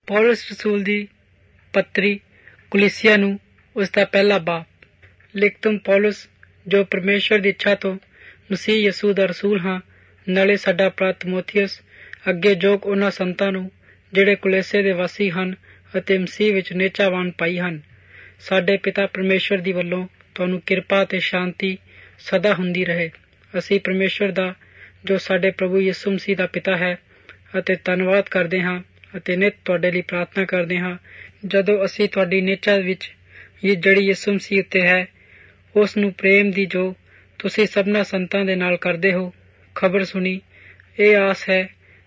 ਪੌਲਸ ਰਸੂਲ ਦੀ ਪੱਤਰੀ ਕੁਲੀਸਿਆ ਨੂੰ ਉਸਦਾ ਪਹਿਲਾ ਬਾਪ। ਲਿਖਤਮ ਪੌਲਸ, ਜੋ ਪਰਮੇਸ਼ਵਰ ਦੀ ਇੱਛਾ ਤੋਂ ਮਸੀਹ ਯਸੂ ਦਾ ਰਸੂਲ ਹਾਂ, ਨਾਲੇ ਸਾਡਾ ਭਰਾ ਤਿਮੋਥੀਅਸ, ਅੱਗੇ ਜੋਗ ਉਹਨਾਂ ਸੰਤਾਂ ਨੂੰ ਜਿਹੜੇ ਕੁਲੀਸੇ ਦੇ ਵਾਸੀ ਹਨ ਅਤੇ ਮਸੀਹ ਵਿੱਚ ਨੇਚਾਵਾਨ ਭਾਈ ਹਨ। ਸਾਡੇ ਪਿਤਾ ਪਰਮੇਸ਼ਵਰ ਦੀ ਵੱਲੋਂ ਤੁਹਾਨੂੰ ਕਿਰਪਾ ਅਤੇ ਸ਼ਾਂਤੀ ਸਦਾ ਹੁੰਦੀ ਰਹੇ। ਅਸੀਂ ਪਰਮੇਸ਼ਵਰ ਦਾ, ਜੋ ਸਾਡੇ ਪ੍ਰਭੂ ਯਿਸੂ ਮਸੀਹ ਦਾ ਪਿਤਾ ਹੈ, ਅਤੇ ਧੰਨਵਾਦ ਕਰਦੇ ਹਾਂ ਅਤੇ ਨਿੱਤ ਤੁਹਾਡੇ ਲਈ ਪ੍ਰਾਰਥਨਾ ਕਰਦੇ ਹਾਂ, ਜਦੋਂ ਅਸੀਂ ਤੁਹਾਡੀ ਨੇਚਾ ਵਿੱਚ ਜਿਹੜੀ ਯਿਸੂ ਮਸੀਹ ਉੱਤੇ ਹੈ, ਉਸ ਨੂੰ ਪ੍ਰੇਮ ਦੀ ਜੋ ਤੁਸੀਂ ਸਭਨਾਂ ਸੰਤਾਂ ਦੇ ਨਾਲ ਕਰਦੇ ਹੋ, ਖਬਰ ਸੁਣੀ। ਇਹ ਆਸ ਹੈ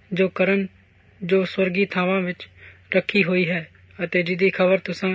ਜੋ ਸਵਰਗੀ ਥਾਵਾਂ ਵਿੱਚ ਰੱਖੀ ਹੋਈ ਹੈ, ਅਤੇ ਜਿਹਦੀ ਖਬਰ ਤੁਸਾਂ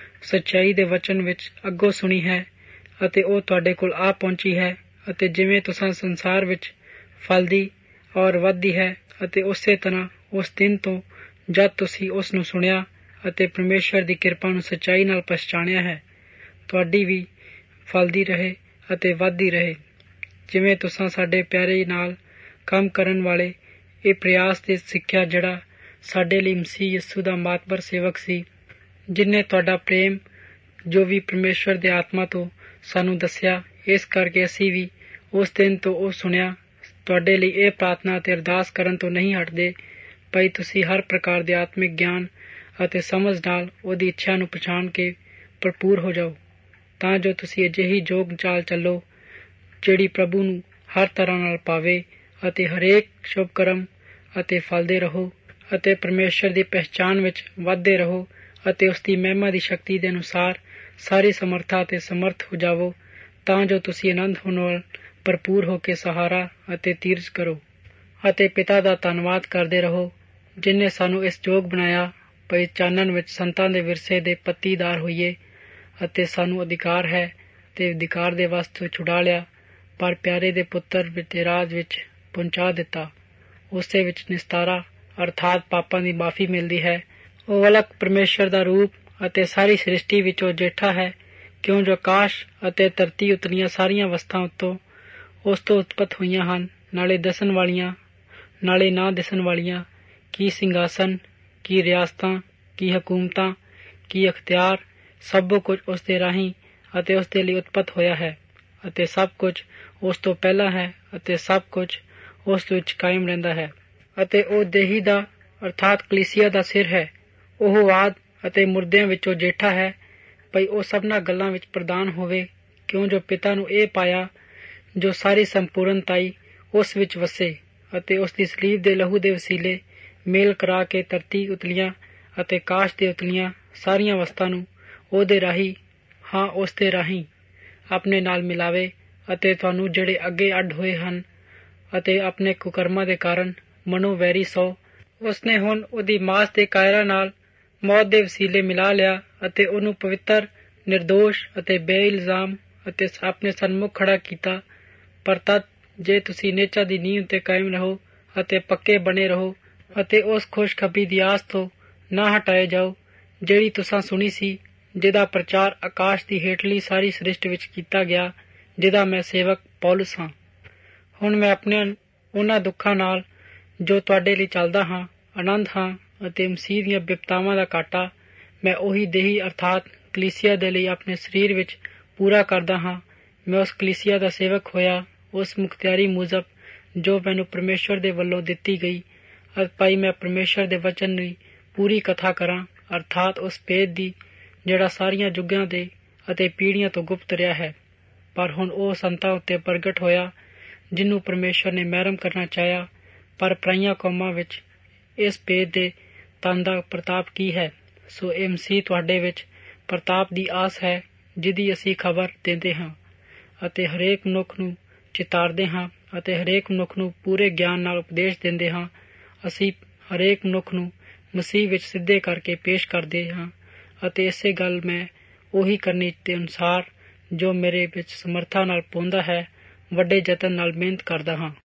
ਸੱਚਾਈ ਦੇ ਵਚਨ ਵਿੱਚ ਅੱਗੋਂ ਸੁਣੀ ਹੈ, ਅਤੇ ਉਹ ਤੁਹਾਡੇ ਕੋਲ ਆ ਪਹੁੰਚੀ ਹੈ, ਅਤੇ ਜਿਵੇਂ ਤੁਸਾਂ ਸੰਸਾਰ ਵਿੱਚ ਫਲਦੀ ਔਰ ਵੱਧਦੀ ਹੈ, ਅਤੇ ਉਸੇ ਤਰ੍ਹਾਂ ਉਸ ਦਿਨ ਤੋਂ ਜਦ ਤੁਸੀਂ ਉਸ ਨੂੰ ਸੁਣਿਆ ਅਤੇ ਪਰਮੇਸ਼ਵਰ ਦੀ ਕਿਰਪਾ ਨੂੰ ਸੱਚਾਈ ਨਾਲ ਪਛਾਣਿਆ ਹੈ, ਤੁਹਾਡੀ ਵੀ ਫਲਦੀ ਰਹੇ ਅਤੇ ਵੱਧਦੀ ਰਹੇ। ਜਿਵੇਂ ਤੁਸਾਂ ਸਾਡੇ ਪਿਆਰੇ ਨਾਲ ਕੰਮ ਕਰਨ ਵਾਲੇ ਇਹ ਪ੍ਰਯਾਸ ਤੇ ਸਿੱਖਿਆ, ਜਿਹੜਾ ਸਾਡੇ ਲਈ ਮਸੀਹ ਯਸੂ ਦਾ ਮਾਤਬਰ ਸੇਵਕ ਸੀ, ਜਿਹਨੇ ਤੁਹਾਡਾ ਪ੍ਰੇਮ ਜੋ ਵੀ ਪਰਮੇਸ਼ਵਰ ਦੇ ਆਤਮਾ ਤੋਂ ਸਾਨੂੰ ਦੱਸਿਆ। ਇਸ ਕਰਕੇ ਅਸੀਂ ਵੀ ਉਸ ਦਿਨ ਤੋਂ ਉਹ ਸੁਣਿਆ ਤੁਹਾਡੇ ਲਈ ਇਹ ਪ੍ਰਾਰਥਨਾ ਅਤੇ ਅਰਦਾਸ ਕਰਨ ਤੋਂ ਨਹੀਂ ਹਟਦੇ, ਭਾਈ ਤੁਸੀਂ ਹਰ ਪ੍ਰਕਾਰ ਦੇ ਆਤਮਿਕ ਗਿਆਨ ਅਤੇ ਸਮਝ ਨਾਲ ਉਹਦੀ ਇੱਛਾ ਨੂੰ ਪਛਾਣ ਕੇ ਭਰਪੂਰ ਹੋ ਜਾਓ, ਤਾਂ ਜੋ ਤੁਸੀਂ ਅਜਿਹੀ ਜੋਗ ਚਾਲ ਚੱਲੋ ਜਿਹੜੀ ਪ੍ਰਭੂ ਨੂੰ ਹਰ ਤਰ੍ਹਾਂ ਨਾਲ ਪਾਵੇ, ਅਤੇ ਹਰੇਕ ਸ਼ੁਭ ਕਰਮ ਅਤੇ ਫਲਦੇ ਰਹੋ, ਅਤੇ ਪਰਮੇਸ਼ਵਰ ਦੀ ਪਹਿਚਾਣ ਵਿੱਚ ਵੱਧਦੇ ਰਹੋ, ਅਤੇ ਉਸ ਦੀ ਮਹਿਮਾ ਦੀ ਸ਼ਕਤੀ ਦੇ ਅਨੁਸਾਰ ਸਾਰੀ ਸਮਰਥਾ ਅਤੇ ਸਮਰਥ ਹੋ ਜਾਵੋ, ਤਾਂ ਜੋ ਤੁਸੀਂ ਆਨੰਦ ਹੋਣ ਨਾਲ ਭਰਪੂਰ ਹੋ ਕੇ ਸਹਾਰਾ ਅਤੇ ਧੀਰਜ ਕਰੋ, ਅਤੇ ਪਿਤਾ ਦਾ ਧੰਨਵਾਦ ਕਰਦੇ ਰਹੋ, ਜਿਹਨੇ ਸਾਨੂੰ ਇਸ ਯੋਗ ਬਣਾਇਆ ਭਈ ਚਾਨਣ ਵਿੱਚ ਸੰਤਾਂ ਦੇ ਵਿਰਸੇ ਦੇ ਪੱਤੀਦਾਰ ਹੋਈਏ, ਅਤੇ ਸਾਨੂੰ ਅਧਿਕਾਰ ਹੈ ਤੇ ਅਧਿਕਾਰ ਦੇ ਵਸ ਤੋਂ ਛੁਡਾ ਲਿਆ, ਪਰ ਪਿਆਰੇ ਦੇ ਪੁੱਤਰ ਦੇ ਰਾਜ ਵਿੱਚ ਪਹੁੰਚਾ ਦਿੱਤਾ। ਉਸੇ ਵਿੱਚ ਨਿਸਤਾਰਾ ਅਰਥਾਤ ਪਾਪਾਂ ਦੀ ਮਾਫੀ ਮਿਲਦੀ ਹੈ। ਉਹ ਅਲੱਗ ਪਰਮੇਸ਼ਵਰ ਦਾ ਰੂਪ ਅਤੇ ਸਾਰੀ ਸ੍ਰਿਸ਼ਟੀ ਵਿੱਚ ਉਹ ਜੇਠਾ ਹੈ, ਕਿਉਂ ਜੋ ਆਕਾਸ਼ ਅਤੇ ਧਰਤੀ ਉਤਲੀਆਂ ਸਾਰੀਆਂ ਵਸਤਾਂ ਉੱਤੋਂ ਉਸ ਤੋਂ ਉਤਪਤ ਹੋਈਆਂ ਹਨ, ਨਾਲੇ ਦਿਸਣ ਵਾਲੀਆਂ ਨਾਲੇ ਨਾ ਦਿਸਣ ਵਾਲੀਆਂ, ਕੀ ਸਿੰਘਾਸਨ, ਕੀ ਰਿਆਸਤਾਂ, ਕੀ ਹਕੂਮਤਾਂ, ਕੀ ਅਖਤਿਆਰ, ਸਭ ਕੁਝ ਉਸ ਦੇ ਰਾਹੀਂ ਅਤੇ ਉਸ ਦੇ ਲਈ ਉਤਪਤ ਹੋਇਆ ਹੈ, ਅਤੇ ਸਭ ਕੁਝ ਉਸ ਤੋਂ ਪਹਿਲਾਂ ਹੈ, ਅਤੇ ਸਭ ਕੁਝ ਉਸ ਵਿੱਚ ਕਾਇਮ ਰਹਿੰਦਾ ਹੈ। ਅਤੇ ਉਹ ਦੇਹੀ ਦਾ ਅਰਥਾਤ ਕਲੀਸਿਆ ਦਾ ਸਿਰ ਹੈ। ਉਹ ਆਦ ਅਤੇ ਮੁਰਦਿਆਂ ਵਿੱਚੋਂ ਜੇਠਾ ਹੈ, ਭਈ ਉਹ ਸਭਨਾਂ ਗੱਲਾਂ ਵਿੱਚ ਪ੍ਰਧਾਨ ਹੋਵੇ, ਕਿਉਂ ਜੋ ਪਿਤਾ ਨੂੰ ਇਹ ਪਾਇਆ ਜੋ ਸਾਰੀ ਸੰਪੂਰਨਤਾਈ ਉਸ ਵਿੱਚ ਵਸੇ, ਅਤੇ ਉਸ ਦੀ ਸਲੀਬ ਦੇ ਲਹੂ ਦੇ ਵਸੀਲੇ ਮੇਲ ਕਰਾ ਕੇ ਧਰਤੀ ਉਤਲੀਆਂ ਅਤੇ ਆਕਾਸ਼ ਦੇ ਉਤਲੀਆਂ ਸਾਰੀਆਂ ਵਸਤਾਂ ਨੂੰ ਉਹਦੇ ਰਾਹੀਂ, ਹਾਂ ਉਸ ਦੇ ਰਾਹੀਂ ਆਪਣੇ ਨਾਲ ਮਿਲਾਵੇ, ਅਤੇ ਤੁਹਾਨੂੰ ਜਿਹੜੇ ਅੱਗੇ ਅੱਡ ਹੋਏ ਹਨ ਅਤੇ ਆਪਣੇ ਕੁਕਰਮਾਂ ਦੇ ਕਾਰਨ ਮਨੋ ਵੈਰੀ ਸੋ, ਉਸਨੇ ਹੁਣ ਉਹਦੀ ਮਾਸ ਦੇ ਕਾਇਰਾਂ ਨਾਲ ਮੌਤ ਦੇ ਵਸੀਲੇ ਮਿਲਾ ਲਿਆ, ਅਤੇ ਉਹਨੂੰ ਪਵਿੱਤਰ, ਨਿਰਦੋਸ਼ ਅਤੇ ਬੇਇਲਜ਼ਾਮ ਅਤੇ ਆਪਣੇ ਸਨਮੁਖ ਖੜਾ ਕੀਤਾ। ਪਰ ਤਦ ਜੇ ਤੁਸੀਂ ਨੇਚਾ ਦੀ ਨੀਂਹ ਉੱਤੇ ਕਾਇਮ ਰਹੋ ਅਤੇ ਪੱਕੇ ਬਣੇ ਰਹੋ, ਅਤੇ ਉਸ ਖੁਸ਼ਖਬਰੀ ਦੀ ਆਸ ਤੋਂ ਨਾ ਹਟਾਏ ਜਾਓ ਜਿਹੜੀ ਤੁਸਾਂ ਸੁਣੀ ਸੀ, ਜਿਹਦਾ ਪ੍ਰਚਾਰ ਆਕਾਸ਼ ਦੀ ਹੇਠਲੀ ਸਾਰੀ ਸ੍ਰਿਸ਼ਟ ਵਿੱਚ ਕੀਤਾ ਗਿਆ, ਜਿਹਦਾ ਮੈਂ ਸੇਵਕ ਪੌਲਸ ਹਾਂ। ਹੁਣ ਮੈਂ ਆਪਣੇ ਉਹਨਾਂ ਦੁੱਖਾਂ ਨਾਲ ਜੋ ਤੁਹਾਡੇ ਲਈ ਚੱਲਦਾ ਹਾਂ ਆਨੰਦ ਹਾਂ, ਅਤੇ ਮਸੀਹ ਦੀਆਂ ਬਿਪਤਾਵਾਂ ਦਾ ਘਾਟਾ ਮੈਂ ਉਹੀ ਦੇਹੀ ਅਰਥਾਤ ਕਲੀਸਿਆ ਦੇ ਲਈ ਆਪਣੇ ਸਰੀਰ ਵਿੱਚ ਪੂਰਾ ਕਰਦਾ ਹਾਂ। ਮੈਂ ਉਸ ਕਲੀਸਿਆ ਦਾ ਸੇਵਕ ਹੋਇਆ ਉਸ ਮੁਖਤਿਆਰੀ ਮੁਜਬ ਜੋ ਮੈਨੂੰ ਪਰਮੇਸ਼ਵਰ ਦੇ ਵੱਲੋਂ ਦਿੱਤੀ ਗਈ, ਭਾਈ ਮੈਂ ਪਰਮੇਸ਼ਵਰ ਦੇ ਵਚਨ ਦੀ ਪੂਰੀ ਕਥਾ ਕਰਾਂ, ਅਰਥਾਤ ਉਸ ਭੇਦ ਦੀ ਜਿਹੜਾ ਸਾਰੀਆਂ ਯੁੱਗਾਂ ਦੇ ਅਤੇ ਪੀੜ੍ਹੀਆਂ ਤੋਂ ਗੁਪਤ ਰਿਹਾ ਹੈ, ਪਰ ਹੁਣ ਉਹ ਸੰਤਾਂ ਉੱਤੇ ਪ੍ਰਗਟ ਹੋਇਆ, ਜਿਹਨੂੰ ਪਰਮੇਸ਼ਵਰ ਨੇ ਮਹਿਰਮ ਕਰਨਾ ਚਾਹਿਆ। ਪਰ ਪਰਾਈਆਂ ਕੌਮਾਂ ਵਿੱਚ ਇਸ ਭੇਦ ਦੇ ਧਨ ਦਾ ਪ੍ਰਤਾਪ ਕੀ ਹੈ? ਸੋ ਇਹ ਮਸੀਹ ਤੁਹਾਡੇ ਵਿੱਚ ਪ੍ਰਤਾਪ ਦੀ ਆਸ ਹੈ, ਜਿਹਦੀ ਅਸੀਂ ਖਬਰ ਦਿੰਦੇ ਹਾਂ, ਅਤੇ ਹਰੇਕ ਮਨੁੱਖ ਨੂੰ ਚਿਤਾਰਦੇ ਹਾਂ, ਅਤੇ ਹਰੇਕ ਮਨੁੱਖ ਨੂੰ ਪੂਰੇ ਗਿਆਨ ਨਾਲ ਉਪਦੇਸ਼ ਦਿੰਦੇ ਹਾਂ। ਅਸੀਂ ਹਰੇਕ ਮਨੁੱਖ ਨੂੰ ਮਸੀਹ ਵਿੱਚ ਸਿੱਧੇ ਕਰਕੇ ਪੇਸ਼ ਕਰਦੇ ਹਾਂ, ਅਤੇ ਇਸੇ ਗੱਲ ਮੈਂ ਉਹੀ ਕਰਨੀ ਦੇ ਅਨੁਸਾਰ ਜੋ ਮੇਰੇ ਵਿੱਚ ਸਮਰਥਾ ਨਾਲ ਪਾਉਂਦਾ ਹੈ, ਵੱਡੇ ਯਤਨ ਨਾਲ ਮਿਹਨਤ ਕਰਦਾ ਹਾਂ।